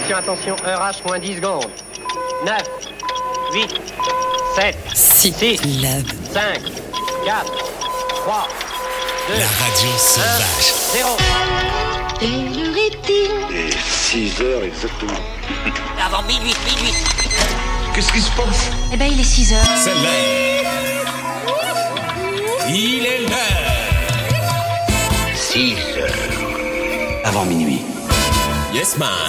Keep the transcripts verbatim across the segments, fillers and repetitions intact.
Attention, attention, heure H moins dix secondes. neuf, huit, sept, six, cinq, quatre, trois, deux, la radio sauvage. un, zéro. Et le est-il ? Et six heures exactement. Avant minuit, minuit. Qu'est-ce qui se passe ? Eh ben, il est six heures. C'est l'heure. Il est l'heure. six heures. Avant minuit. Yes, man.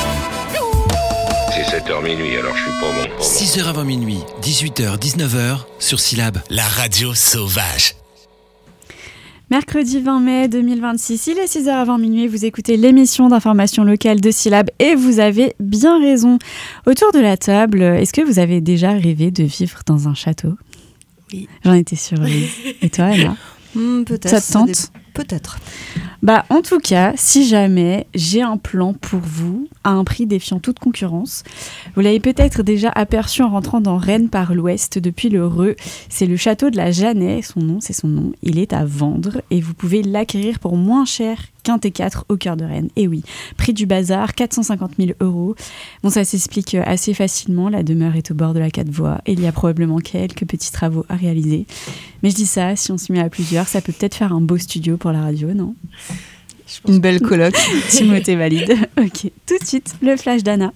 C'est sept heures minuit, alors je suis pas bon. Pas bon. six heures avant minuit, dix-huit heures, dix-neuf heures, sur Syllab. La radio sauvage. Mercredi vingt mai deux mille vingt-six, il est six heures avant minuit, vous écoutez l'émission d'information locale de Syllab et vous avez bien raison. Autour de la table, est-ce que vous avez déjà rêvé de vivre dans un château ? Oui. J'en étais sûre, Louise. Et toi, Emma ? Mmh, peut-être. Ça te tente ? Ça dé... Peut-être. Bah, en tout cas, si jamais j'ai un plan pour vous, à un prix défiant toute concurrence, vous l'avez peut-être déjà aperçu en rentrant dans Rennes par l'ouest depuis le Reux. C'est le château de la Jeannet, son nom, c'est son nom. Il est à vendre et vous pouvez l'acquérir pour moins cher qu'un T quatre au cœur de Rennes. Et oui, prix du bazar, quatre cent cinquante mille euros. Bon, ça s'explique assez facilement. La demeure est au bord de la quatre voies et il y a probablement quelques petits travaux à réaliser. Mais je dis ça, si on s'y met à plusieurs, ça peut peut-être faire un beau studio pour la radio, non ? Une belle coloc. Timothée valide. Ok, tout de suite, le flash d'Anna.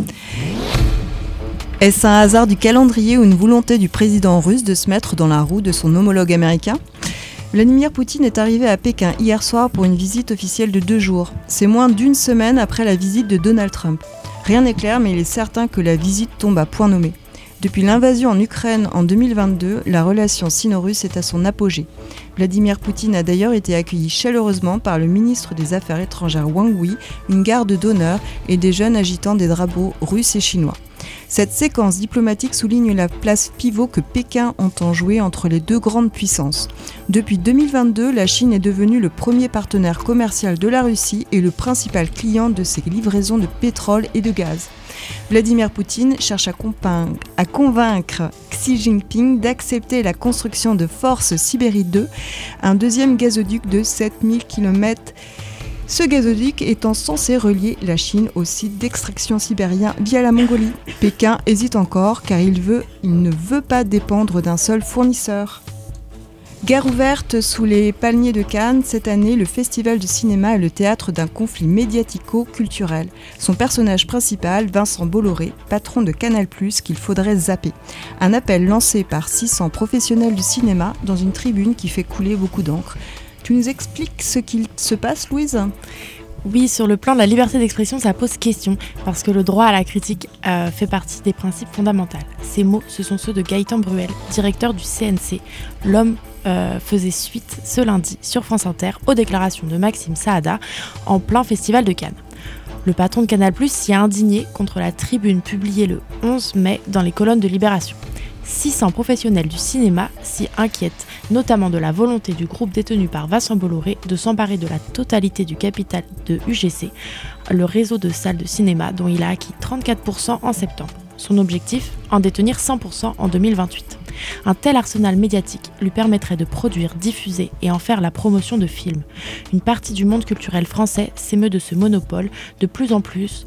Est-ce un hasard du calendrier ou une volonté du président russe de se mettre dans la roue de son homologue américain ? Vladimir Poutine est arrivé à Pékin hier soir pour une visite officielle de deux jours. C'est moins d'une semaine après la visite de Donald Trump. Rien n'est clair, mais il est certain que la visite tombe à point nommé. Depuis l'invasion en Ukraine en deux mille vingt-deux, la relation sino-russe est à son apogée. Vladimir Poutine a d'ailleurs été accueilli chaleureusement par le ministre des Affaires étrangères Wang Yi, une garde d'honneur et des jeunes agitant des drapeaux russes et chinois. Cette séquence diplomatique souligne la place pivot que Pékin entend jouer entre les deux grandes puissances. Depuis deux mille vingt-deux, la Chine est devenue le premier partenaire commercial de la Russie et le principal client de ses livraisons de pétrole et de gaz. Vladimir Poutine cherche à, compin- à convaincre Xi Jinping d'accepter la construction de Force Sibérie deux, un deuxième gazoduc de sept mille kilomètres. Ce gazoduc étant censé relier la Chine au site d'extraction sibérien via la Mongolie. Pékin hésite encore car il, veut, il ne veut pas dépendre d'un seul fournisseur. Guerre ouverte sous les palmiers de Cannes, cette année, le festival de cinéma est le théâtre d'un conflit médiatico-culturel. Son personnage principal, Vincent Bolloré, patron de Canal plus, qu'il faudrait zapper. Un appel lancé par six cents professionnels du cinéma dans une tribune qui fait couler beaucoup d'encre. Tu nous expliques ce qu'il se passe, Louise ? Oui, sur le plan de la liberté d'expression, ça pose question, parce que le droit à la critique euh, fait partie des principes fondamentaux. Ces mots, ce sont ceux de Gaëtan Bruel, directeur du C N C. L'homme euh, faisait suite ce lundi sur France Inter aux déclarations de Maxime Saada en plein festival de Cannes. Le patron de Canal plus, s'y est indigné contre la tribune publiée le onze mai dans les colonnes de Libération. six cents professionnels du cinéma s'y inquiètent, notamment de la volonté du groupe détenu par Vincent Bolloré de s'emparer de la totalité du capital de U G C, le réseau de salles de cinéma dont il a acquis trente-quatre pour cent en septembre. Son objectif, en détenir cent pour cent en deux mille vingt-huit. Un tel arsenal médiatique lui permettrait de produire, diffuser et en faire la promotion de films. Une partie du monde culturel français s'émeut de ce monopole de plus en plus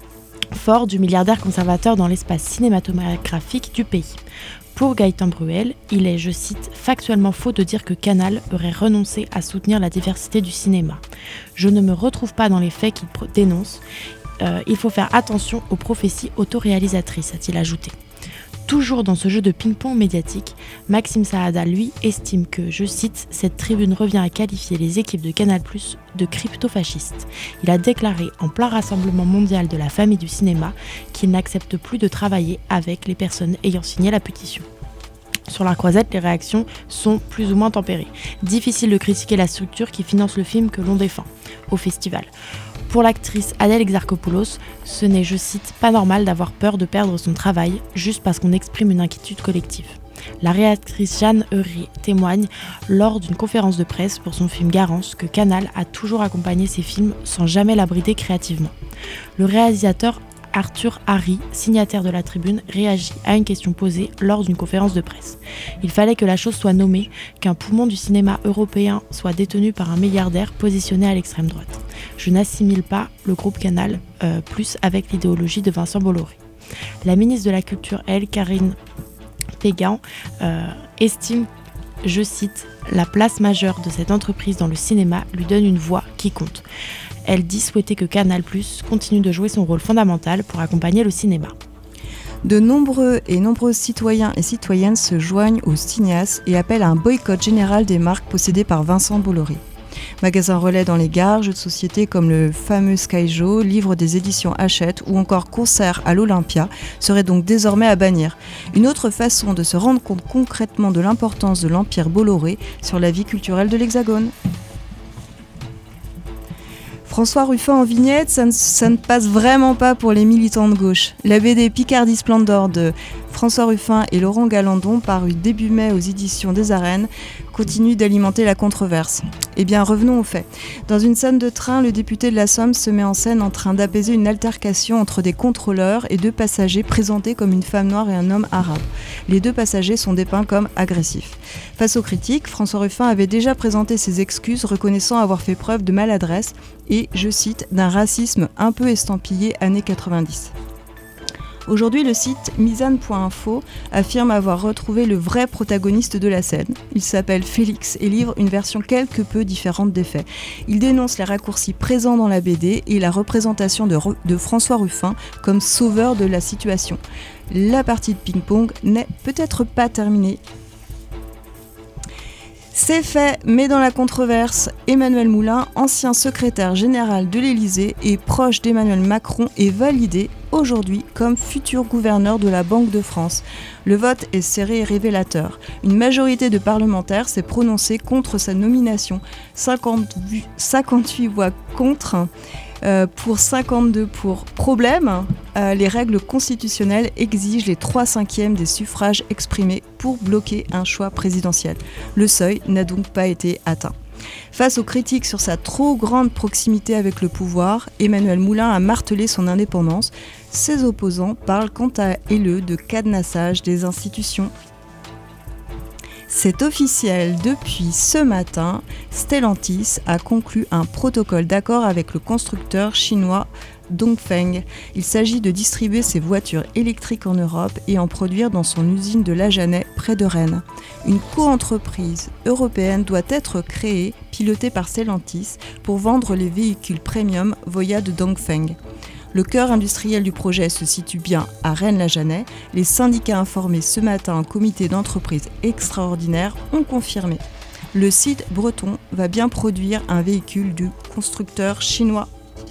fort du milliardaire conservateur dans l'espace cinématographique du pays. Pour Gaëtan Bruel, il est, je cite, factuellement faux de dire que Canal aurait renoncé à soutenir la diversité du cinéma. Je ne me retrouve pas dans les faits qu'il pro- dénonce. Euh, il faut faire attention aux prophéties autoréalisatrices, a-t-il ajouté. Toujours dans ce jeu de ping-pong médiatique, Maxime Saada, lui, estime que, je cite, cette tribune revient à qualifier les équipes de Canal plus de crypto-fascistes. Il a déclaré en plein rassemblement mondial de la famille du cinéma qu'il n'accepte plus de travailler avec les personnes ayant signé la pétition. Sur la croisette, les réactions sont plus ou moins tempérées. Difficile de critiquer la structure qui finance le film que l'on défend au festival. Pour l'actrice Adèle Exarchopoulos, ce n'est, je cite, pas normal d'avoir peur de perdre son travail juste parce qu'on exprime une inquiétude collective. La réalisatrice Jeanne Heury témoigne lors d'une conférence de presse pour son film Garance que Canal a toujours accompagné ses films sans jamais l'abriter créativement. Le réalisateur Arthur Harry, signataire de la tribune, réagit à une question posée lors d'une conférence de presse. Il fallait que la chose soit nommée, qu'un poumon du cinéma européen soit détenu par un milliardaire positionné à l'extrême droite. Je n'assimile pas le groupe Canal euh, Plus avec l'idéologie de Vincent Bolloré. La ministre de la Culture, elle, Karine Pégan, euh, estime, je cite, « La place majeure de cette entreprise dans le cinéma lui donne une voix qui compte ». Elle dit souhaiter que Canal Plus continue de jouer son rôle fondamental pour accompagner le cinéma. De nombreux et nombreuses citoyens et citoyennes se joignent aux cinéastes et appellent à un boycott général des marques possédées par Vincent Bolloré. Magasins relais dans les gares, jeux de société comme le fameux Skyjo, livres des éditions Hachette ou encore concerts à l'Olympia seraient donc désormais à bannir. Une autre façon de se rendre compte concrètement de l'importance de l'empire Bolloré sur la vie culturelle de l'Hexagone. François Ruffin en vignette, ça ne, ça ne passe vraiment pas pour les militants de gauche. La B D Picardie Splendor de François Ruffin et Laurent Galandon, paru début mai aux éditions des Arènes, continue d'alimenter la controverse. Eh bien, revenons aux faits. Dans une scène de train, le député de la Somme se met en scène en train d'apaiser une altercation entre des contrôleurs et deux passagers présentés comme une femme noire et un homme arabe. Les deux passagers sont dépeints comme agressifs. Face aux critiques, François Ruffin avait déjà présenté ses excuses, reconnaissant avoir fait preuve de maladresse et, je cite, d'un racisme un peu estampillé années quatre-vingt-dix. Aujourd'hui, le site misane point info affirme avoir retrouvé le vrai protagoniste de la scène. Il s'appelle Félix et livre une version quelque peu différente des faits. Il dénonce les raccourcis présents dans la B D et la représentation de, de François Ruffin comme sauveur de la situation. La partie de ping-pong n'est peut-être pas terminée. C'est fait, mais dans la controverse, Emmanuel Moulin, ancien secrétaire général de l'Élysée et proche d'Emmanuel Macron, est validé aujourd'hui comme futur gouverneur de la Banque de France. Le vote est serré et révélateur. Une majorité de parlementaires s'est prononcée contre sa nomination. cinquante-huit voix contre euh, pour cinquante-deux pour. Problème, euh, les règles constitutionnelles exigent les trois cinquièmes des suffrages exprimés pour bloquer un choix présidentiel. Le seuil n'a donc pas été atteint. Face aux critiques sur sa trop grande proximité avec le pouvoir, Emmanuel Moulin a martelé son indépendance. Ses opposants parlent quant à eux de cadenassage des institutions. C'est officiel, depuis ce matin, Stellantis a conclu un protocole d'accord avec le constructeur chinois Dongfeng. Il s'agit de distribuer ses voitures électriques en Europe et en produire dans son usine de Lajanais, près de Rennes. Une co-entreprise européenne doit être créée, pilotée par Stellantis, pour vendre les véhicules premium Voya de Dongfeng. Le cœur industriel du projet se situe bien à Rennes-la-Janais. Les syndicats informés ce matin en comité d'entreprise extraordinaire ont confirmé. Le site breton va bien produire un véhicule du constructeur chinois.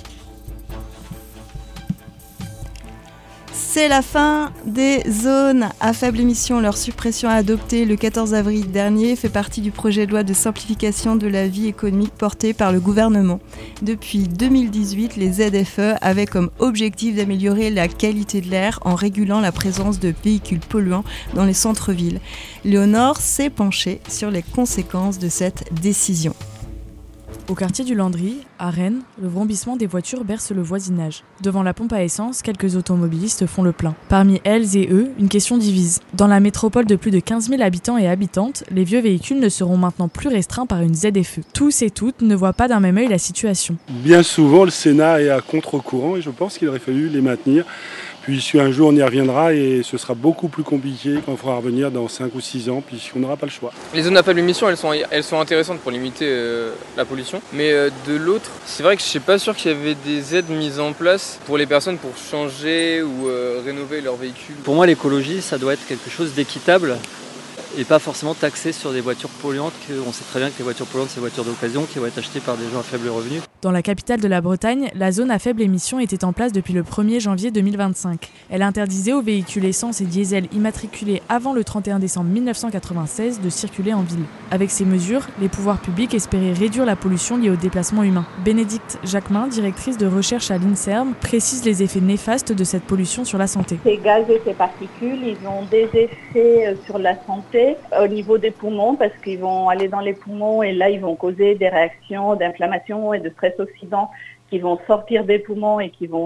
C'est la fin des zones à faible émission. Leur suppression adoptée le quatorze avril dernier fait partie du projet de loi de simplification de la vie économique porté par le gouvernement. Depuis deux mille dix-huit, les Z F E avaient comme objectif d'améliorer la qualité de l'air en régulant la présence de véhicules polluants dans les centres-villes. Léonore s'est penchée sur les conséquences de cette décision. Au quartier du Landry, à Rennes, le vrombissement des voitures berce le voisinage. Devant la pompe à essence, quelques automobilistes font le plein. Parmi elles et eux, une question divise. Dans la métropole de plus de quinze mille habitants et habitantes, les vieux véhicules ne seront maintenant plus restreints par une Z F E. Tous et toutes ne voient pas d'un même œil la situation. Bien souvent, le Sénat est à contre-courant et je pense qu'il aurait fallu les maintenir. Puis un jour on y reviendra et ce sera beaucoup plus compliqué quand il faudra revenir dans cinq ou six ans, puisqu'on n'aura pas le choix. Les zones à faible émission, elles sont, elles sont intéressantes pour limiter euh, la pollution. Mais euh, de l'autre, c'est vrai que je ne suis pas sûr qu'il y avait des aides mises en place pour les personnes pour changer ou euh, rénover leur véhicule. Pour moi, l'écologie, ça doit être quelque chose d'équitable et pas forcément taxé sur des voitures polluantes. On sait très bien que les voitures polluantes, c'est des voitures d'occasion qui vont être achetées par des gens à faible revenu. Dans la capitale de la Bretagne, la zone à faible émission était en place depuis le premier janvier deux mille vingt-cinq. Elle interdisait aux véhicules essence et diesel immatriculés avant le trente et un décembre mille neuf cent quatre-vingt-seize de circuler en ville. Avec ces mesures, les pouvoirs publics espéraient réduire la pollution liée au déplacement humain. Bénédicte Jacquemin, directrice de recherche à l'INSERM, précise les effets néfastes de cette pollution sur la santé. Ces gaz et ces particules, ils ont des effets sur la santé au niveau des poumons parce qu'ils vont aller dans les poumons et là ils vont causer des réactions d'inflammation et de stress oxydant qui vont sortir des poumons et qui vont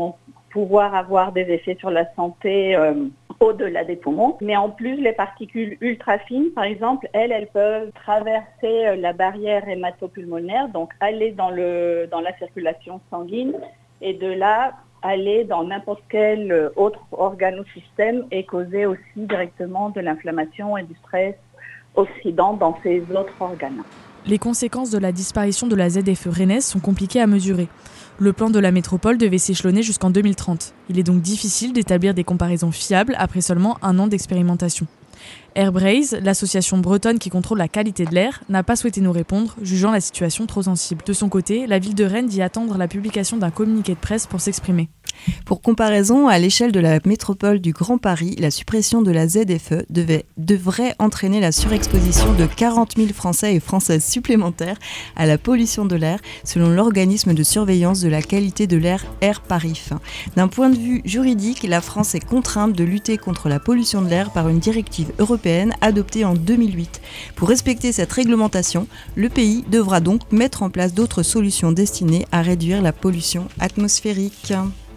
pouvoir avoir des effets sur la santé euh, au-delà des poumons. Mais en plus, les particules ultra fines, par exemple, elles, elles peuvent traverser la barrière hématopulmonaire, donc aller dans, le, dans la circulation sanguine et de là aller dans n'importe quel autre organe ou système et causer aussi directement de l'inflammation et du stress oxydant dans ces autres organes. Les conséquences de la disparition de la Z F E rennaise sont compliquées à mesurer. Le plan de la métropole devait s'échelonner jusqu'en deux mille trente. Il est donc difficile d'établir des comparaisons fiables après seulement un an d'expérimentation. Airbraze, l'association bretonne qui contrôle la qualité de l'air, n'a pas souhaité nous répondre, jugeant la situation trop sensible. De son côté, la ville de Rennes dit attendre la publication d'un communiqué de presse pour s'exprimer. Pour comparaison, à l'échelle de la métropole du Grand Paris, la suppression de la Z F E devait, devrait entraîner la surexposition de quarante mille Français et Françaises supplémentaires à la pollution de l'air, selon l'organisme de surveillance de la qualité de l'air Air Paris. D'un point de vue juridique, la France est contrainte de lutter contre la pollution de l'air par une directive européenne adoptée en deux mille huit. Pour respecter cette réglementation, le pays devra donc mettre en place d'autres solutions destinées à réduire la pollution atmosphérique.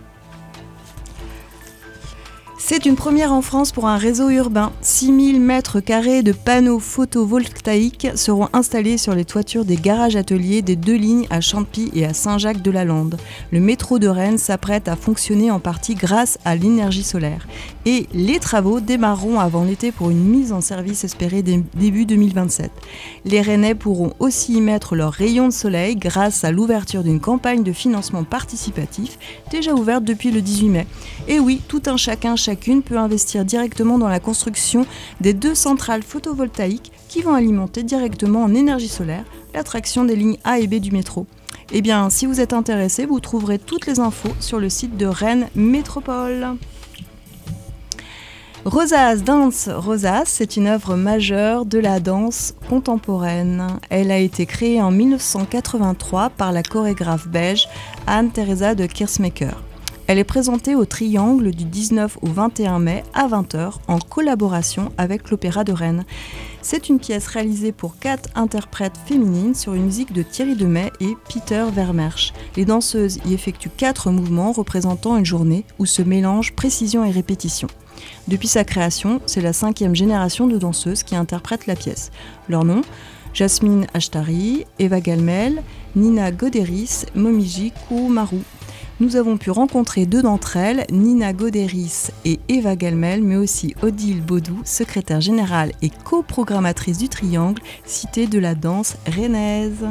C'est une première en France pour un réseau urbain. six mille mètres carrés de panneaux photovoltaïques seront installés sur les toitures des garages-ateliers des deux lignes à Champy et à Saint-Jacques-de-la-Lande. Le métro de Rennes s'apprête à fonctionner en partie grâce à l'énergie solaire. Et les travaux démarreront avant l'été pour une mise en service espérée début deux mille vingt-sept. Les Rennais pourront aussi y mettre leurs rayons de soleil grâce à l'ouverture d'une campagne de financement participatif déjà ouverte depuis le dix-huit mai. Et oui, tout un chacun, chacune peut investir directement dans la construction des deux centrales photovoltaïques qui vont alimenter directement en énergie solaire l'attraction des lignes A et B du métro. Eh bien, si vous êtes intéressé, vous trouverez toutes les infos sur le site de Rennes Métropole. Rosace Dance. Rosace, c'est une œuvre majeure de la danse contemporaine. Elle a été créée en dix-neuf cent quatre-vingt-trois par la chorégraphe belge Anne-Theresa de Keersmaeker. Elle est présentée au Triangle du dix-neuf au vingt et un mai à vingt heures en collaboration avec l'Opéra de Rennes. C'est une pièce réalisée pour quatre interprètes féminines sur une musique de Thierry Demey et Peter Vermersch. Les danseuses y effectuent quatre mouvements représentant une journée où se mélangent précision et répétition. Depuis sa création, c'est la cinquième génération de danseuses qui interprètent la pièce. Leurs noms, Jasmine Ashtari, Eva Galmel, Nina Goderis, Momiji Koumarou. Nous avons pu rencontrer deux d'entre elles, Nina Goderis et Eva Galmel, mais aussi Odile Baudou, secrétaire générale et coprogrammatrice du Triangle, cité de la danse rennaise.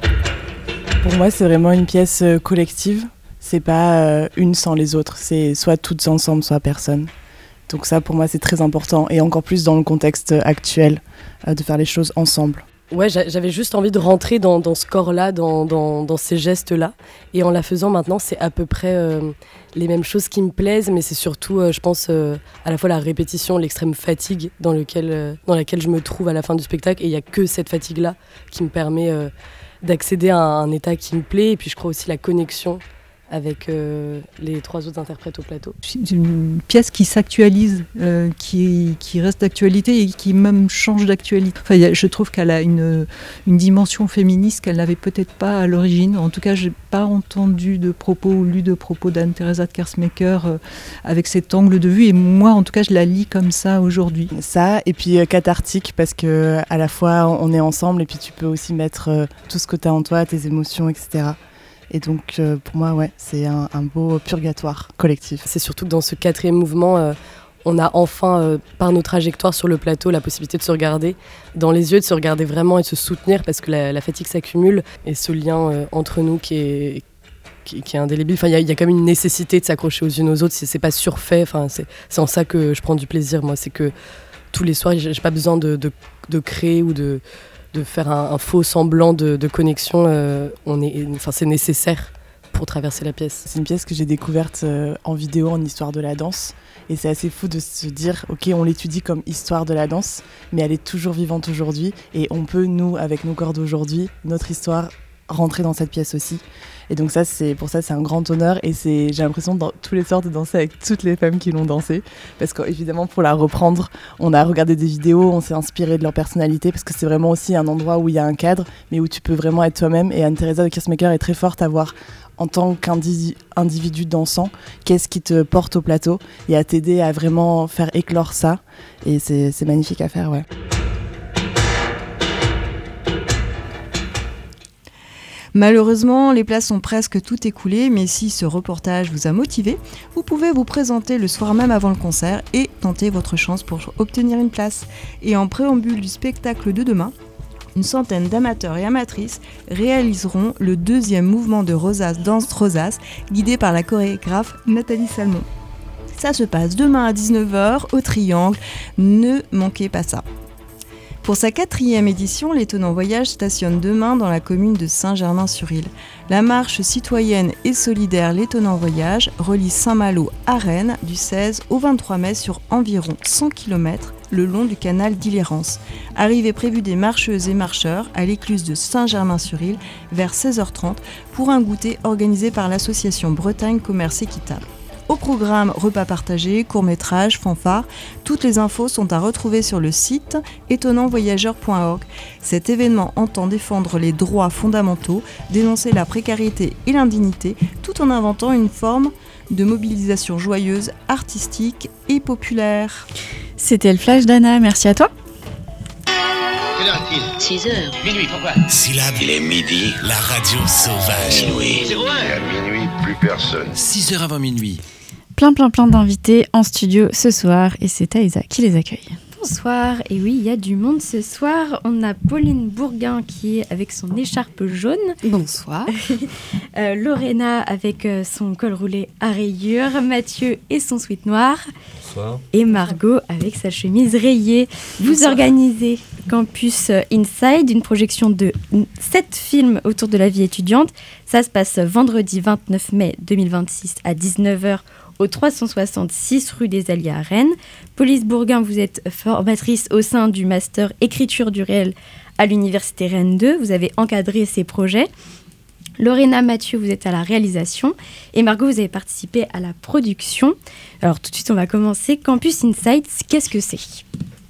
Pour moi, c'est vraiment une pièce collective. C'est pas euh, une sans les autres. C'est soit toutes ensemble, soit personne. Donc ça, pour moi, c'est très important. Et encore plus dans le contexte actuel, euh, de faire les choses ensemble. Ouais, j'avais juste envie de rentrer dans, dans ce corps-là, dans, dans, dans ces gestes-là. Et en la faisant maintenant, c'est à peu près euh, les mêmes choses qui me plaisent, mais c'est surtout, euh, je pense, euh, à la fois la répétition, l'extrême fatigue dans, lequel, euh, dans laquelle je me trouve à la fin du spectacle. Et il n'y a que cette fatigue-là qui me permet euh, d'accéder à un, un état qui me plaît. Et puis je crois aussi la connexion avec euh, les trois autres interprètes au plateau. C'est une pièce qui s'actualise, euh, qui, qui reste d'actualité et qui même change d'actualité. Enfin, je trouve qu'elle a une, une dimension féministe qu'elle n'avait peut-être pas à l'origine. En tout cas, je n'ai pas entendu de propos ou lu de propos d'Anne-Theresa de Keersmaeker euh, avec cet angle de vue. Et moi, en tout cas, je la lis comme ça aujourd'hui. Ça, et puis euh, cathartique, parce qu'à la fois, on est ensemble et puis tu peux aussi mettre euh, tout ce que tu as en toi, tes émotions, et cetera. Et donc, euh, pour moi, ouais, c'est un, un beau purgatoire collectif. C'est surtout que dans ce quatrième mouvement, euh, on a enfin, euh, par nos trajectoires sur le plateau, la possibilité de se regarder dans les yeux, de se regarder vraiment et de se soutenir parce que la, la fatigue s'accumule. Et ce lien euh, entre nous qui est, qui, qui est indélébile, enfin, il y, y a quand même une nécessité de s'accrocher aux unes aux autres, c'est, c'est pas surfait. Enfin, c'est, c'est en ça que je prends du plaisir, moi. C'est que tous les soirs, j'ai, j'ai pas besoin de, de, de créer ou de... de faire un, un faux semblant de, de connexion, euh, on est, enfin, c'est nécessaire pour traverser la pièce. C'est une pièce que j'ai découverte euh, en vidéo, en histoire de la danse, et c'est assez fou de se dire, ok, on l'étudie comme histoire de la danse, mais elle est toujours vivante aujourd'hui, et on peut, nous, avec nos corps d'aujourd'hui, notre histoire, rentrer dans cette pièce aussi. Et donc ça, c'est, pour ça, c'est un grand honneur. Et c'est, j'ai l'impression dans tous les soirs de danser avec toutes les femmes qui l'ont dansé. Parce qu'évidemment, pour la reprendre, on a regardé des vidéos, on s'est inspiré de leur personnalité, parce que c'est vraiment aussi un endroit où il y a un cadre, mais où tu peux vraiment être toi-même. Et Anne-Theresa de Kersmaker est très forte à voir, en tant qu'individu dansant, qu'est-ce qui te porte au plateau et à t'aider à vraiment faire éclore ça. Et c'est, c'est magnifique à faire, ouais. Malheureusement, les places sont presque toutes écoulées, mais si ce reportage vous a motivé, vous pouvez vous présenter le soir même avant le concert et tenter votre chance pour obtenir une place. Et en préambule du spectacle de demain, une centaine d'amateurs et amatrices réaliseront le deuxième mouvement de Rosace Danse Rosace, guidé par la chorégraphe Nathalie Salmon. Ça se passe demain à dix-neuf heures au Triangle, ne manquez pas ça. Pour sa quatrième édition, l'Étonnant Voyage stationne demain dans la commune de Saint-Germain-sur-Île. La marche citoyenne et solidaire L'Étonnant Voyage relie Saint-Malo à Rennes du seize au vingt-trois mai sur environ cent kilomètres le long du canal d'Illérance. Arrivée prévue des marcheuses et marcheurs à l'écluse de Saint-Germain-sur-Île vers seize heures trente pour un goûter organisé par l'association Bretagne Commerce Équitable. Au programme, repas partagés, courts-métrages, fanfares, toutes les infos sont à retrouver sur le site étonnant voyageur point org. Cet événement entend défendre les droits fondamentaux, dénoncer la précarité et l'indignité, tout en inventant une forme de mobilisation joyeuse, artistique et populaire. C'était le flash d'Anna, merci à toi. Quelle heure est-il ? six heures. Minuit, pourquoi ? Syllabe. Il est midi. La radio sauvage. Minuit. C'est loin. Et à minuit, plus personne. six heures avant minuit. Plein, plein, plein d'invités en studio ce soir et c'est Taïsa qui les accueille. Bonsoir, et oui, il y a du monde ce soir. On a Pauline Bourguin qui est avec son écharpe jaune. Bonsoir. euh, Lorena avec euh, son col roulé à rayures. Mathieu et son sweat noir. Bonsoir. Et Margot avec sa chemise rayée. Vous Bonsoir. Organisez Campus Inside, une projection de sept films autour de la vie étudiante. Ça se passe vendredi vingt-neuf mai deux mille vingt-six à dix-neuf heures au trois cent soixante-six rue des Alliés à Rennes. Pauline Bourguin, vous êtes formatrice au sein du master écriture du réel à l'université Rennes deux. Vous avez encadré ces projets. Lorena, Mathieu, vous êtes à la réalisation. Et Margot, vous avez participé à la production. Alors tout de suite, on va commencer. Campus Inside, qu'est-ce que c'est ?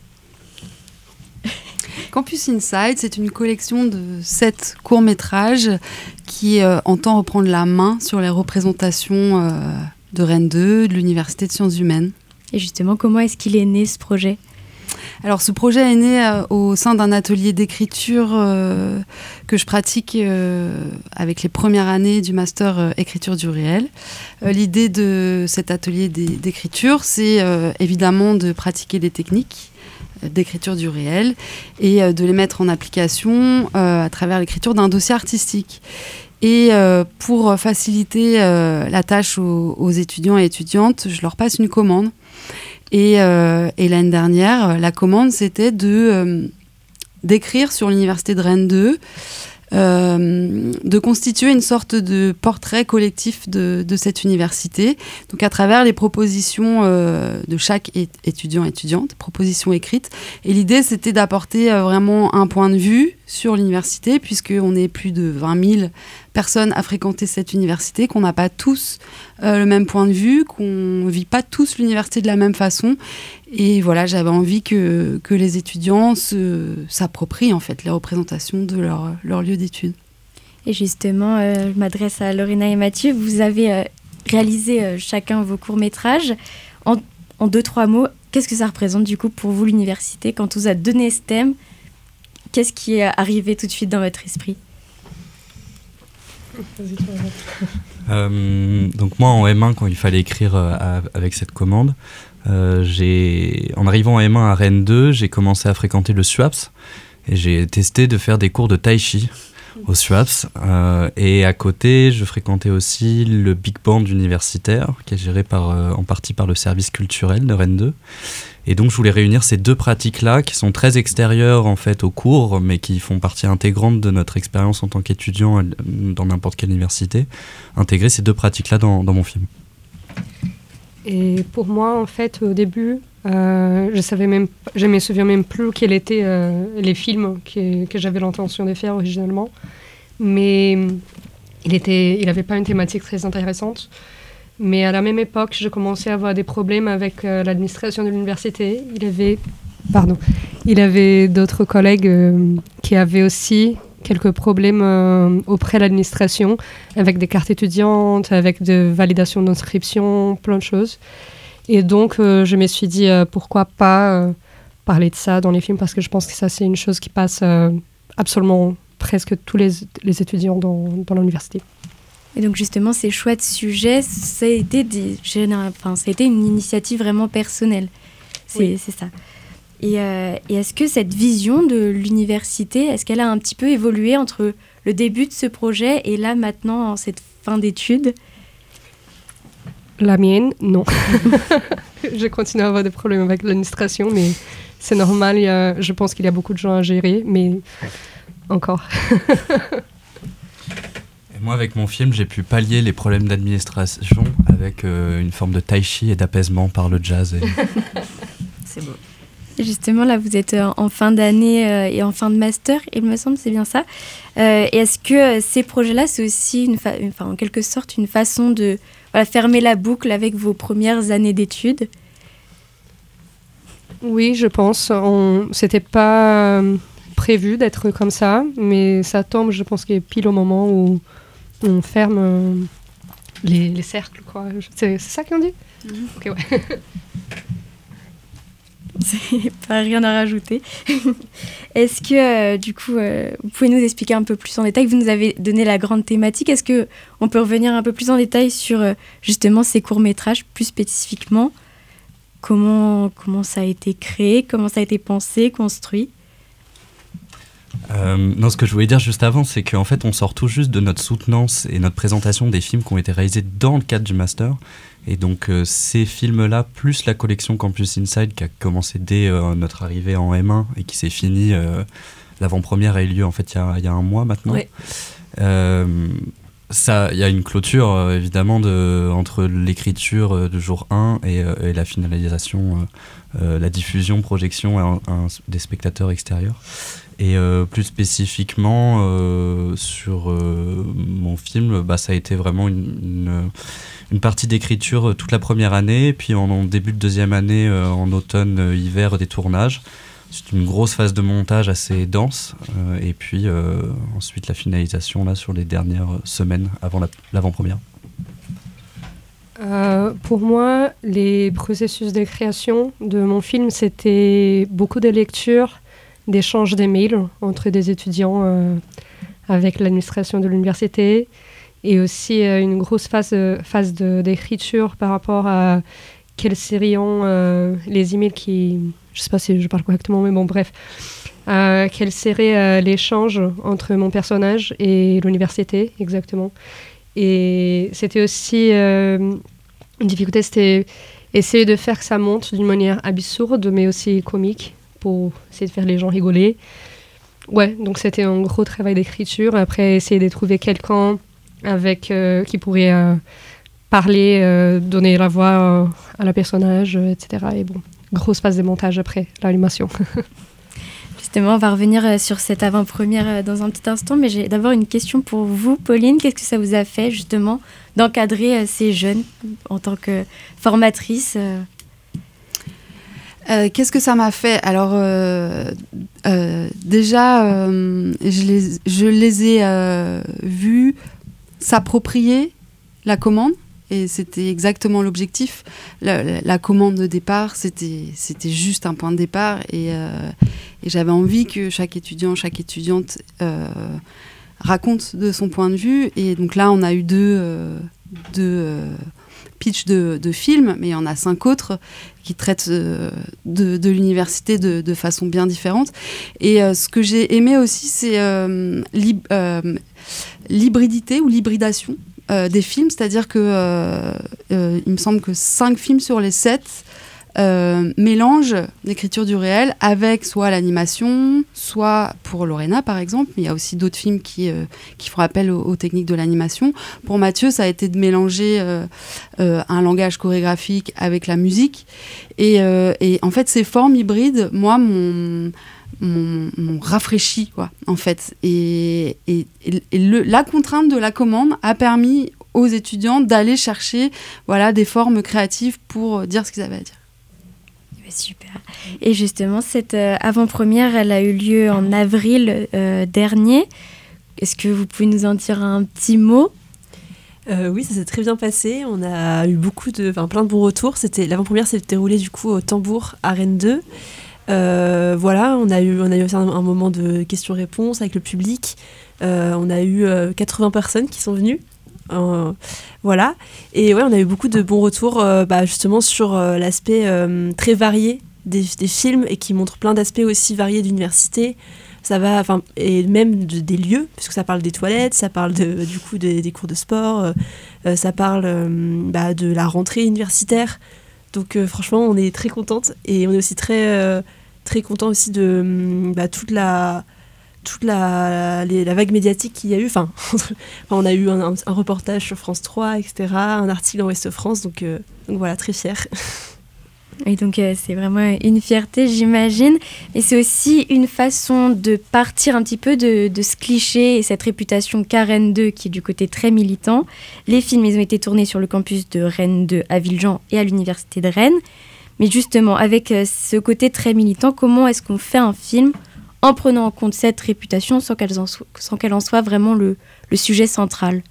Campus Inside, c'est une collection de sept courts-métrages qui euh, entend reprendre la main sur les représentations euh, de Rennes deux, de l'Université de sciences humaines. Et justement, comment est-ce qu'il est né, ce projet ? Alors, ce projet est né euh, au sein d'un atelier d'écriture euh, que je pratique euh, avec les premières années du master euh, écriture du réel. Euh, l'idée de cet atelier d'écriture, c'est euh, évidemment de pratiquer des techniques d'écriture du réel et euh, de les mettre en application euh, à travers l'écriture d'un dossier artistique. Et euh, pour faciliter euh, la tâche aux, aux étudiants et étudiantes, je leur passe une commande. Et, euh, et l'année dernière, la commande, c'était de, euh, d'écrire sur l'université de Rennes deux, euh, de constituer une sorte de portrait collectif de, de cette université, donc à travers les propositions euh, de chaque é- étudiant et étudiante, propositions écrites. Et l'idée, c'était d'apporter euh, vraiment un point de vue sur l'université, puisqu'on est plus de vingt mille personnes à fréquenter cette université, qu'on n'a pas tous euh, le même point de vue, qu'on ne vit pas tous l'université de la même façon. Et voilà, j'avais envie que, que les étudiants se, s'approprient en fait les représentations de leur, leur lieu d'études. Et justement, euh, je m'adresse à Lorena et Mathieu. Vous avez euh, réalisé euh, chacun vos courts-métrages. En, en deux, trois mots, qu'est-ce que ça représente du coup pour vous l'université quand on vous a donné ce thème ? Qu'est-ce qui est arrivé tout de suite dans votre esprit ? euh, donc moi en M un, quand il fallait écrire euh, à, avec cette commande, euh, j'ai, en arrivant en M un à Rennes deux, j'ai commencé à fréquenter le SUAPS et j'ai testé de faire des cours de tai chi au SUAPS, euh, et à côté je fréquentais aussi le Big Band universitaire qui est géré par, euh, en partie par le service culturel de Rennes deux. Et donc je voulais réunir ces deux pratiques-là qui sont très extérieures en fait aux cours, mais qui font partie intégrante de notre expérience en tant qu'étudiant dans n'importe quelle université, intégrer ces deux pratiques-là dans, dans mon film. Et pour moi, en fait, au début, euh, je savais même, je me souviens même plus quels étaient euh, les films que, que j'avais l'intention de faire originalement. Mais il était, il n'avait pas une thématique très intéressante. Mais à la même époque, je commençais à avoir des problèmes avec euh, l'administration de l'université. Il avait, pardon, il avait d'autres collègues euh, qui avaient aussi quelques problèmes euh, auprès de l'administration, avec des cartes étudiantes, avec de validation d'inscription, plein de choses. Et donc, euh, je me suis dit, euh, pourquoi pas euh, parler de ça dans les films, parce que je pense que ça, c'est une chose qui passe euh, absolument presque tous les, les étudiants dans, dans l'université. Et donc, justement, ces choix de sujets, ça a été, des, enfin, ça a été une initiative vraiment personnelle. C'est, oui. c'est ça. Et, euh, et est-ce que cette vision de l'université, est-ce qu'elle a un petit peu évolué entre le début de ce projet et là, maintenant, en cette fin d'études ? La mienne, non. Je continue à avoir des problèmes avec l'administration, mais c'est normal. Il y a, je pense qu'il y a beaucoup de gens à gérer, mais encore. Et moi, avec mon film, j'ai pu pallier les problèmes d'administration avec euh, une forme de tai chi et d'apaisement par le jazz. Et... C'est beau. Justement, là, vous êtes en fin d'année euh, et en fin de master, il me semble, c'est bien ça. Euh, et est-ce que euh, ces projets-là, c'est aussi, une fa- enfin, en quelque sorte, une façon de voilà, fermer la boucle avec vos premières années d'études ? Oui, je pense. On... C'était pas euh, prévu d'être comme ça, mais ça tombe, je pense, qu'il est pile au moment où on ferme euh, les, les cercles, quoi. C'est, c'est ça qu'on dit ? Mm-hmm. Ok, ouais. C'est pas rien à rajouter. Est-ce que, euh, du coup, euh, vous pouvez nous expliquer un peu plus en détail ? Vous nous avez donné la grande thématique. Est-ce qu'on peut revenir un peu plus en détail sur, euh, justement, ces courts-métrages, plus spécifiquement ? Comment, comment ça a été créé ? Comment ça a été pensé, construit ? Euh, non, ce que je voulais dire juste avant, c'est qu'en fait, on sort tout juste de notre soutenance et notre présentation des films qui ont été réalisés dans le cadre du master. Et donc, euh, ces films-là, plus la collection Campus Inside qui a commencé dès euh, notre arrivée en M un et qui s'est finie, euh, l'avant-première a eu lieu en fait il y a, il y a un mois maintenant. Ouais. Euh, ça, il y a une clôture euh, évidemment de, entre l'écriture euh, de jour un et, euh, et la finalisation, euh, euh, la diffusion, projection un, un, des spectateurs extérieurs. Et euh, plus spécifiquement euh, sur euh, mon film, bah, ça a été vraiment une, une, une partie d'écriture toute la première année, puis en, en début de deuxième année, euh, en automne, euh, hiver, des tournages. C'est une grosse phase de montage assez dense, euh, et puis euh, ensuite la finalisation là, sur les dernières semaines avant la, l'avant-première. Euh, pour moi, les processus de création de mon film, c'était beaucoup de lectures, d'échanges d'emails entre des étudiants euh, avec l'administration de l'université et aussi euh, une grosse phase, phase de, d'écriture par rapport à quelles serions euh, les emails qui... Je ne sais pas si je parle correctement, mais bon, bref. Euh, quel serait euh, l'échange entre mon personnage et l'université, exactement. Et c'était aussi... Euh, une difficulté, c'était essayer de faire que ça monte d'une manière absurde, mais aussi comique, pour essayer de faire les gens rigoler. Ouais, donc c'était un gros travail d'écriture. Après, essayer de trouver quelqu'un avec, euh, qui pourrait euh, parler, euh, donner la voix euh, à la personnage, euh, et cetera. Et bon, grosse phase de montage après, l'animation. Justement, on va revenir sur cette avant-première dans un petit instant, mais j'ai d'abord une question pour vous, Pauline. Qu'est-ce que ça vous a fait, justement, d'encadrer ces jeunes en tant que formatrice ? Euh, qu'est-ce que ça m'a fait ? Alors, euh, euh, déjà, euh, je, les, je les ai euh, vus s'approprier la commande, et c'était exactement l'objectif. La, la, la commande de départ, c'était, c'était juste un point de départ, et, euh, et j'avais envie que chaque étudiant, chaque étudiante euh, raconte de son point de vue. Et donc là, on a eu deux... Euh, deux euh, pitch de, de films, mais il y en a cinq autres qui traitent euh, de, de l'université de, de façon bien différente. Et euh, ce que j'ai aimé aussi, c'est euh, l'hyb- euh, l'hybridité ou l'hybridation euh, des films, c'est-à-dire que euh, euh, il me semble que cinq films sur les sept euh, mélangent l'écriture du réel avec soit l'animation, soit pour Lorena par exemple, mais il y a aussi d'autres films qui, euh, qui font appel aux, aux techniques de l'animation. Pour Mathieu, ça a été de mélanger euh, euh, un langage chorégraphique avec la musique. Et, euh, et en fait, ces formes hybrides, moi, mon, m'ont, m'ont rafraîchi, quoi, en fait. Et, et, et le, la contrainte de la commande a permis aux étudiants d'aller chercher, voilà, des formes créatives pour dire ce qu'ils avaient à dire. Super. Et justement, cette euh, avant-première, elle a eu lieu en avril euh, dernier. Est-ce que vous pouvez nous en dire un petit mot ? Euh, oui, ça s'est très bien passé. On a eu beaucoup de, enfin, plein de bons retours. C'était, l'avant-première s'est déroulée du coup au Tambour à Rennes deux. Euh, voilà, on a eu, on a eu un, un moment de questions-réponses avec le public. Euh, on a eu euh, quatre-vingts personnes qui sont venues. Euh, voilà, et ouais, on a eu beaucoup de bons retours euh, bah, justement sur euh, l'aspect euh, très varié des, des films et qui montre plein d'aspects aussi variés d'université. Ça va, enfin, et même de, des lieux, puisque ça parle des toilettes, ça parle de, du coup des, des cours de sport, euh, euh, ça parle euh, bah, de la rentrée universitaire. Donc euh, franchement, on est très contente et on est aussi très euh, très content aussi de bah, toute la toute la, les, la vague médiatique qu'il y a eu. Enfin, on a eu un, un, un reportage sur France trois, et cetera, un article en Ouest France, donc, euh, donc voilà, très fière. Et donc euh, c'est vraiment une fierté, j'imagine. Et c'est aussi une façon de partir un petit peu de, de ce cliché et cette réputation qu'a Rennes deux, qui est du côté très militant. Les films, ils ont été tournés sur le campus de Rennes deux à Villejean et à l'université de Rennes. Mais justement, avec euh, ce côté très militant, comment est-ce qu'on fait un film en prenant en compte cette réputation sans qu'elle en, so- sans qu'elle en soit vraiment le, le sujet central?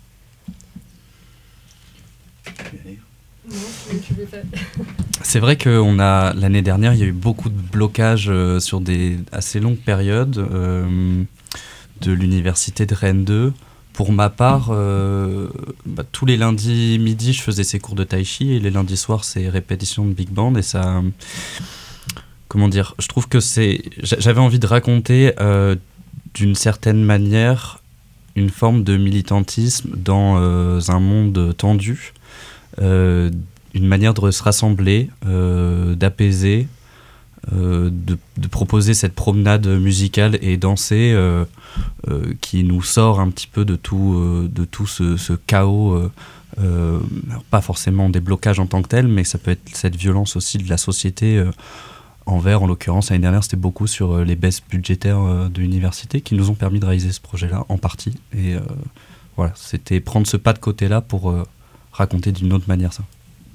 C'est vrai qu'on a, l'année dernière, il y a eu beaucoup de blocages euh, sur des assez longues périodes euh, de l'université de Rennes deux. Pour ma part, euh, bah, tous les lundis midi, je faisais ces cours de tai chi et les lundis soirs, c'est répétition de big band. Et ça, comment dire, je trouve que c'est, j'avais envie de raconter euh, d'une certaine manière une forme de militantisme dans euh, un monde tendu. Euh, une manière de se rassembler, euh, d'apaiser, euh, de, de proposer cette promenade musicale et danser euh, euh, qui nous sort un petit peu de tout, euh, de tout ce, ce chaos, euh, euh, alors pas forcément des blocages en tant que tels, mais ça peut être cette violence aussi de la société euh, envers, en l'occurrence, l'année dernière, c'était beaucoup sur euh, les baisses budgétaires euh, de l'université qui nous ont permis de réaliser ce projet-là, en partie. Et euh, voilà, c'était prendre ce pas de côté-là pour euh, raconter d'une autre manière ça.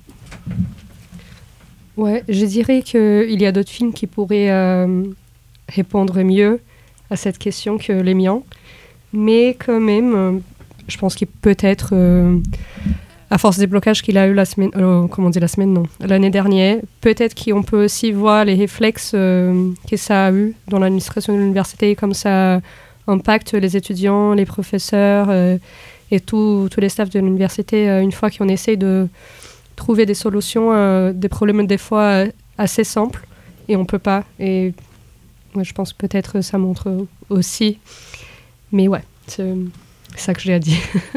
Ouais, je dirais qu'il y a d'autres films qui pourraient euh, répondre mieux à cette question que les miens. Mais quand même, euh, je pense qu'il peut être, euh, à force des blocages qu'il a eu la semaine, euh, comment on dit la semaine, non, l'année dernière, peut-être qu'on peut aussi voir les réflexes euh, que ça a eu dans l'administration de l'université, comme ça impacte les étudiants, les professeurs euh, et tous les staffs de l'université euh, une fois qu'on essaie de trouver des solutions à des problèmes des fois euh, assez simples et on peut pas. Et ouais, je pense peut-être ça montre aussi. Mais ouais, c'est ça que j'ai à dire.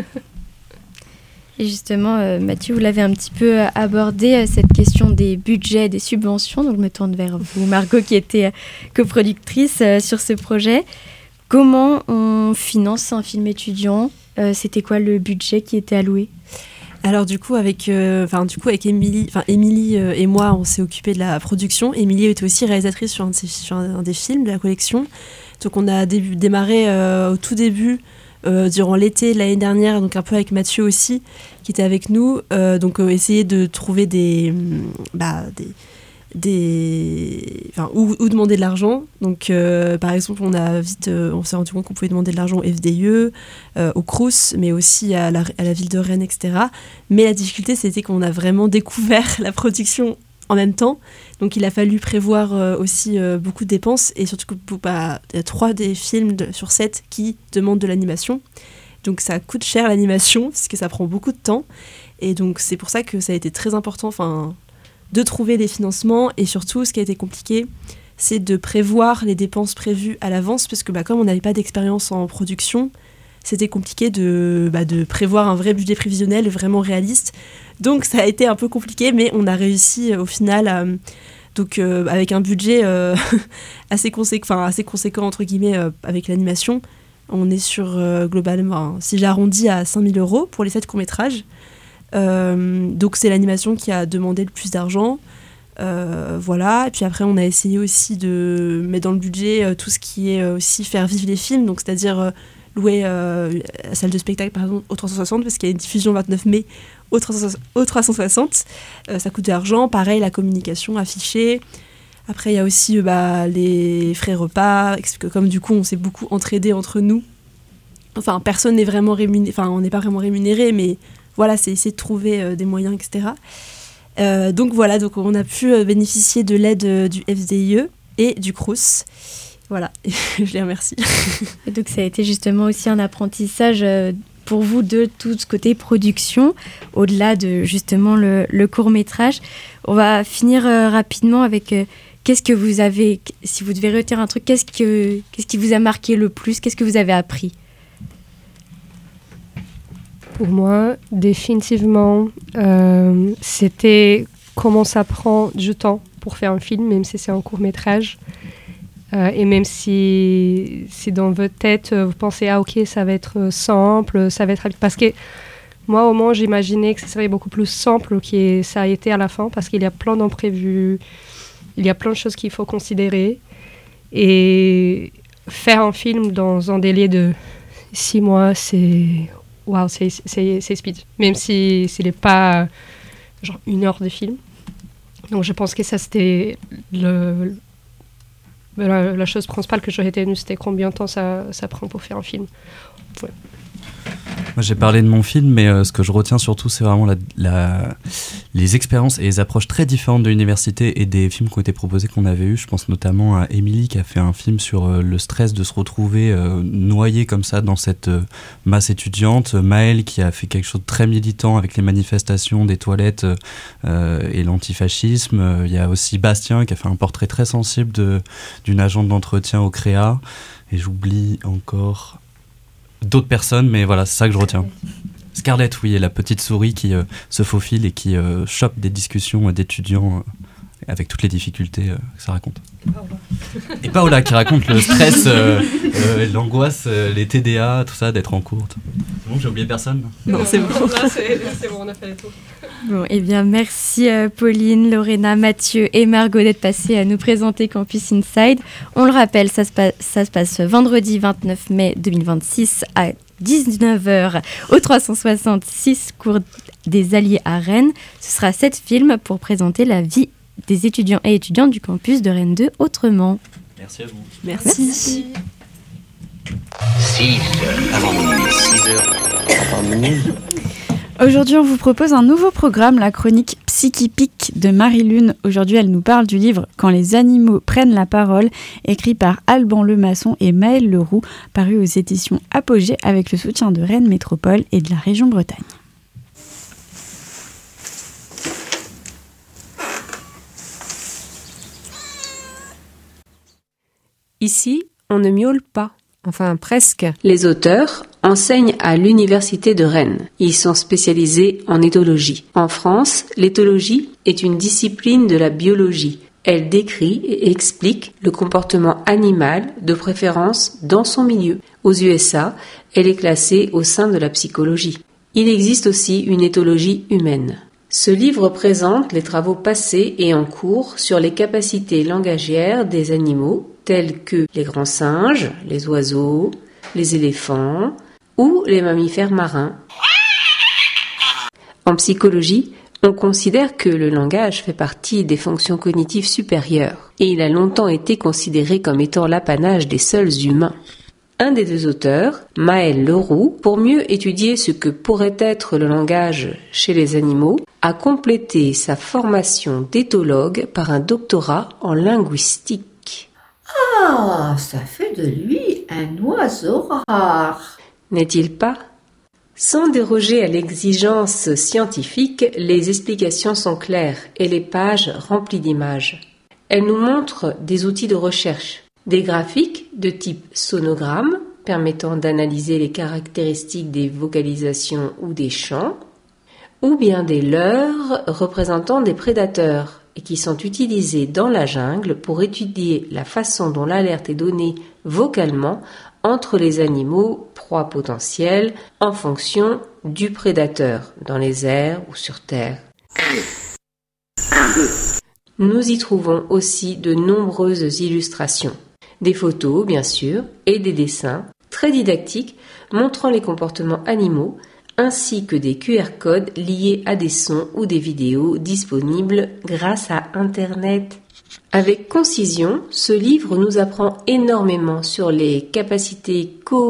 Et justement, euh, Mathieu, vous l'avez un petit peu abordé, euh, cette question des budgets, des subventions. Donc je me tourne vers vous, Margot, qui était euh, coproductrice euh, sur ce projet. Comment on finance un film étudiant ? euh, C'était quoi le budget qui était alloué ? Alors du coup avec euh, du coup avec Émilie, enfin Émilie euh, et moi on s'est occupé de la production. Émilie était aussi réalisatrice sur un, de ces, sur un, un des films de la collection. Donc on a début, démarré euh, au tout début euh, durant l'été de l'année dernière, donc un peu avec Mathieu aussi qui était avec nous. Euh, donc euh, essayer de trouver des bah, des des enfin où, où demander de l'argent. Donc euh, par exemple on a vite euh, on s'est rendu compte qu'on pouvait demander de l'argent au F D I E, euh, au Crous, mais aussi à la, à la ville de Rennes, etc. Mais la difficulté c'était qu'on a vraiment découvert la production en même temps, donc il a fallu prévoir euh, aussi euh, beaucoup de dépenses et surtout que bah, il y a trois des films de, sur sept qui demandent de l'animation, donc ça coûte cher l'animation puisque ça prend beaucoup de temps et donc c'est pour ça que ça a été très important, enfin de trouver des financements et surtout ce qui a été compliqué c'est de prévoir les dépenses prévues à l'avance parce que bah, comme on n'avait pas d'expérience en production c'était compliqué de, bah, de prévoir un vrai budget prévisionnel vraiment réaliste, donc ça a été un peu compliqué mais on a réussi euh, au final euh, donc, euh, avec un budget euh, assez, conséquent, assez conséquent entre guillemets euh, avec l'animation on est sur euh, globalement, si j'arrondis à cinq mille euros pour les sept courts-métrages. Euh, donc c'est l'animation qui a demandé le plus d'argent. Euh, voilà, et puis après on a essayé aussi de mettre dans le budget euh, tout ce qui est euh, aussi faire vivre les films, donc c'est-à-dire euh, louer euh, la salle de spectacle par exemple au trois cent soixante, parce qu'il y a une diffusion le vingt-neuf mai au trois cent soixante, euh, ça coûte de l'argent, pareil la communication, afficher. Après il y a aussi euh, bah, les frais repas, que comme du coup on s'est beaucoup entraidés entre nous, enfin personne n'est vraiment rémunéré, enfin on n'est pas vraiment rémunéré, mais voilà, c'est essayer de trouver euh, des moyens, et cetera. Euh, donc voilà, donc on a pu euh, bénéficier de l'aide euh, du F D I E et du Crous. Voilà, je les remercie. Et donc ça a été justement aussi un apprentissage euh, pour vous de tout ce côté production, au-delà de justement le, le court-métrage. On va finir euh, rapidement avec euh, qu'est-ce que vous avez, si vous devez retenir un truc, qu'est-ce, que, qu'est-ce qui vous a marqué le plus, qu'est-ce que vous avez appris ? Pour moi, définitivement, euh, c'était comment ça prend du temps pour faire un film, même si c'est un court-métrage. Euh, et même si, si dans votre tête, vous pensez « Ah ok, ça va être simple, ça va être rapide ». Parce que moi, au moins, j'imaginais que ça serait beaucoup plus simple que ça a été à la fin, parce qu'il y a plein d'imprévus, il y a plein de choses qu'il faut considérer. Et faire un film dans un délai de six mois, c'est... Waouh, c'est, c'est, c'est speed. Même si ce n'est pas genre une heure de film. Donc je pense que ça, c'était le, la, la chose principale que j'aurais retenu, c'était combien de temps ça, ça prend pour faire un film. Ouais. Moi, j'ai parlé de mon film, mais euh, ce que je retiens surtout, c'est vraiment la, la, les expériences et les approches très différentes de l'université et des films qui ont été proposés qu'on avait eus. Je pense notamment à Émilie qui a fait un film sur euh, le stress de se retrouver euh, noyé comme ça dans cette euh, masse étudiante. Maëlle qui a fait quelque chose de très militant avec les manifestations des toilettes euh, et l'antifascisme. Il y a aussi Bastien qui a fait un portrait très sensible de, d'une agente d'entretien au Créa. Et j'oublie encore... d'autres personnes, mais voilà, c'est ça que je retiens. Scarlett, oui, et la petite souris qui euh, se faufile et qui euh, chope des discussions euh, d'étudiants euh, avec toutes les difficultés euh, que ça raconte. Paola. Et Paola qui raconte le stress, euh, euh, l'angoisse, euh, les T D A, tout ça, d'être en cours. C'est bon, j'ai oublié personne ? Non, c'est bon. Là, c'est, c'est bon, on a fait le tour. Bon, eh bien, merci euh, Pauline, Lorena, Mathieu et Margot d'être passés à nous présenter Campus Inside. On le rappelle, ça se, pa- ça se passe vendredi vingt-neuf mai deux mille vingt-six à dix-neuf heures au trois cent soixante-six cours des Alliés à Rennes. Ce sera sept films pour présenter la vie des étudiants et étudiantes du campus de Rennes deux autrement. Merci à vous. Merci. Merci. six heures avant minuit, six heures avant minuit. Aujourd'hui, on vous propose un nouveau programme, la chronique Psychipique de Marie-Lune. Aujourd'hui, elle nous parle du livre « Quand les animaux prennent la parole », écrit par Alban Lemasson et Maëlle Leroux, paru aux éditions Apogée avec le soutien de Rennes Métropole et de la région Bretagne. Ici, on ne miaule pas. Enfin, presque. Les auteurs enseignent à l'université de Rennes. Ils sont spécialisés en éthologie. En France, l'éthologie est une discipline de la biologie. Elle décrit et explique le comportement animal, de préférence dans son milieu. Aux U S A, elle est classée au sein de la psychologie. Il existe aussi une éthologie humaine. Ce livre présente les travaux passés et en cours sur les capacités langagières des animaux, tels que les grands singes, les oiseaux, les éléphants ou les mammifères marins. En psychologie, on considère que le langage fait partie des fonctions cognitives supérieures et il a longtemps été considéré comme étant l'apanage des seuls humains. Un des deux auteurs, Maëlle Leroux, pour mieux étudier ce que pourrait être le langage chez les animaux, a complété sa formation d'éthologue par un doctorat en linguistique. Ah, ça fait de lui un oiseau rare. N'est-il pas ? Sans déroger à l'exigence scientifique, les explications sont claires et les pages remplies d'images. Elles nous montrent des outils de recherche, des graphiques de type sonogramme permettant d'analyser les caractéristiques des vocalisations ou des chants, ou bien des leurres représentant des prédateurs et qui sont utilisés dans la jungle pour étudier la façon dont l'alerte est donnée vocalement entre les animaux proies potentielles en fonction du prédateur, dans les airs ou sur terre. Nous y trouvons aussi de nombreuses illustrations, des photos bien sûr, et des dessins très didactiques montrant les comportements animaux, ainsi que des Q R codes liés à des sons ou des vidéos disponibles grâce à Internet. Avec concision, ce livre nous apprend énormément sur les capacités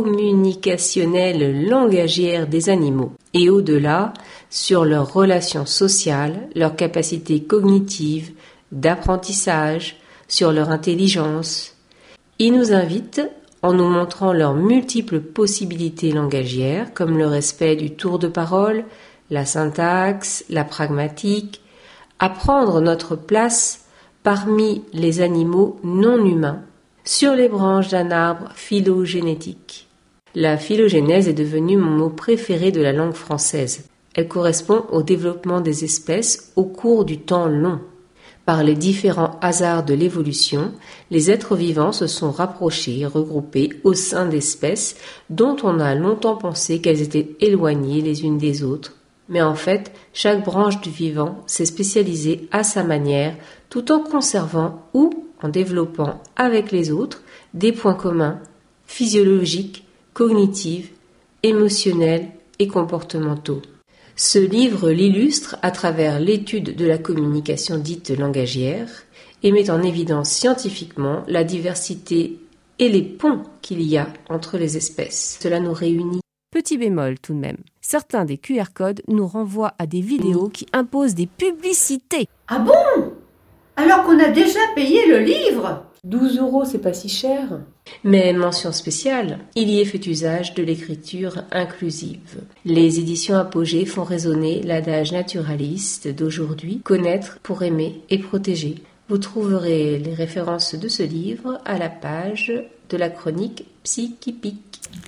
communicationnelles langagières des animaux et au-delà, sur leurs relations sociales, leurs capacités cognitives, d'apprentissage, sur leur intelligence. Il nous invite, en nous montrant leurs multiples possibilités langagières, comme le respect du tour de parole, la syntaxe, la pragmatique, à prendre notre place parmi les animaux non humains, sur les branches d'un arbre phylogénétique. La phylogénèse est devenue mon mot préféré de la langue française. Elle correspond au développement des espèces au cours du temps long. Par les différents hasards de l'évolution, les êtres vivants se sont rapprochés et regroupés au sein d'espèces dont on a longtemps pensé qu'elles étaient éloignées les unes des autres. Mais en fait, chaque branche du vivant s'est spécialisée à sa manière, tout en conservant ou en développant avec les autres des points communs physiologiques, cognitifs, émotionnels et comportementaux. Ce livre l'illustre à travers l'étude de la communication dite langagière et met en évidence scientifiquement la diversité et les ponts qu'il y a entre les espèces. Cela nous réunit. Petit bémol tout de même, certains des Q R codes nous renvoient à des vidéos qui imposent des publicités. Ah bon? Alors qu'on a déjà payé le livre? douze euros, c'est pas si cher. Mais mention spéciale, il y est fait usage de l'écriture inclusive. Les éditions Apogée font résonner l'adage naturaliste d'aujourd'hui, connaître pour aimer et protéger. Vous trouverez les références de ce livre à la page de la chronique Psychipique.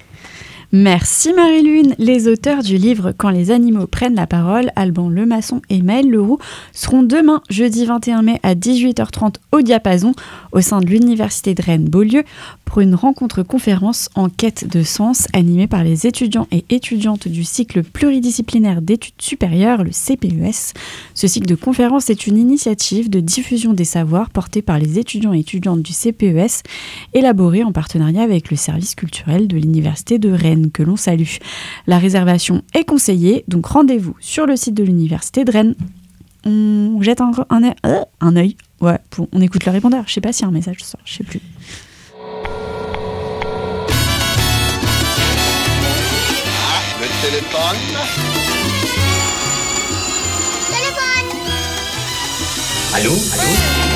Merci Marie-Lune. Les auteurs du livre Quand les animaux prennent la parole, Alban Lemasson et Maëlle Leroux, seront demain, jeudi vingt et un mai à dix-huit heures trente au Diapason, au sein de l'Université de Rennes-Beaulieu, pour une rencontre-conférence en quête de sens animée par les étudiants et étudiantes du cycle pluridisciplinaire d'études supérieures, le C P E S. Ce cycle de conférences est une initiative de diffusion des savoirs portée par les étudiants et étudiantes du C P E S, élaborée en partenariat avec le service culturel de l'Université de Rennes, que l'on salue. La réservation est conseillée, donc rendez-vous sur le site de l'Université de Rennes. On jette un, un, euh, un œil, ouais, pour, on écoute le répondeur. Je sais pas s'il y a un message sort, je sais plus. Ah, le téléphone. Téléphone. Allô, allô.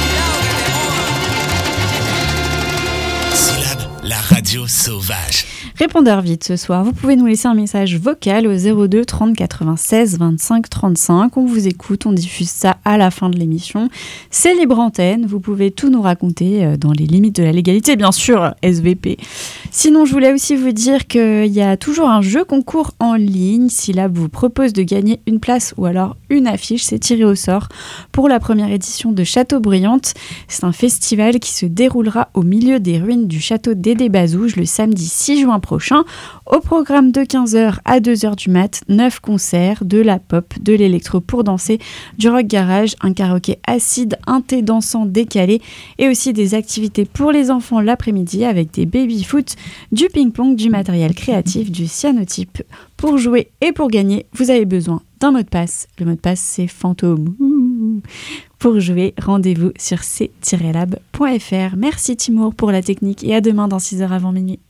Syllabe, la radio sauvage. Répondeur vite ce soir, vous pouvez nous laisser un message vocal au zéro deux trente quatre-vingt-seize vingt-cinq trente-cinq. On vous écoute, on diffuse ça à la fin de l'émission. C'est libre antenne, vous pouvez tout nous raconter dans les limites de la légalité, bien sûr, S V P. Sinon, je voulais aussi vous dire qu'il y a toujours un jeu concours en ligne. Syllabe vous propose de gagner une place ou alors une affiche, c'est tiré au sort pour la première édition de Châteaubriante. C'est un festival qui se déroulera au milieu des ruines du château d'Aidé-Bazouges le samedi six juin prochain. Au programme de quinze heures à deux heures du mat, neuf concerts, de la pop, de l'électro pour danser, du rock garage, un karaoké acide, un thé dansant décalé et aussi des activités pour les enfants l'après-midi avec des baby-foot, du ping-pong, du matériel créatif, du cyanotype. Pour jouer et pour gagner, vous avez besoin d'un mot de passe. Le mot de passe, c'est fantôme. Ouh. Pour jouer, rendez-vous sur c tiret lab point f r. Merci Timour pour la technique et à demain dans six heures avant minuit.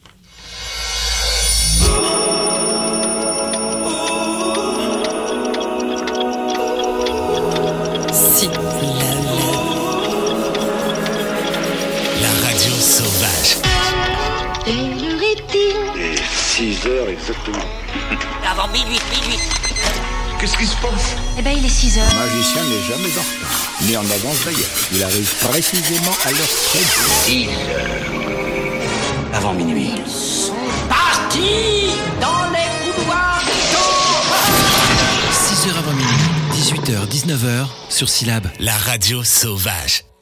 Si. La radio sauvage. Quelle heure est-il? Et six heures exactement. Avant minuit, minuit. Qu'est-ce qui se passe? Eh ben, il est six heures. Le magicien n'est jamais en retard, ni en avance d'ailleurs. Il arrive précisément à l'heure très six heures. Avant minuit. Ils sont partis dans les couloirs du temps. six heures avant minuit, dix-huit heures, dix-neuf heures, sur Syllabe, la radio sauvage.